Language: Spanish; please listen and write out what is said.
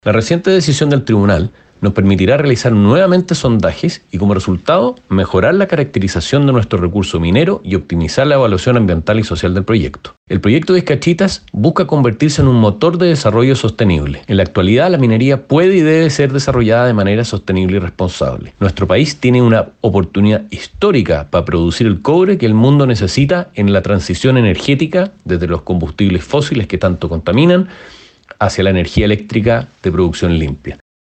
La reciente decisión del tribunal nos permitirá realizar nuevamente sondajes y como resultado mejorar la caracterización de nuestro recurso minero y optimizar la evaluación ambiental y social del proyecto. El proyecto Vizcachitas busca convertirse en un motor de desarrollo sostenible. En la actualidad la minería puede y debe ser desarrollada de manera sostenible y responsable. Nuestro país tiene una oportunidad histórica para producir el cobre que el mundo necesita en la transición energética desde los combustibles fósiles que tanto contaminan hacia la energía eléctrica de producción limpia.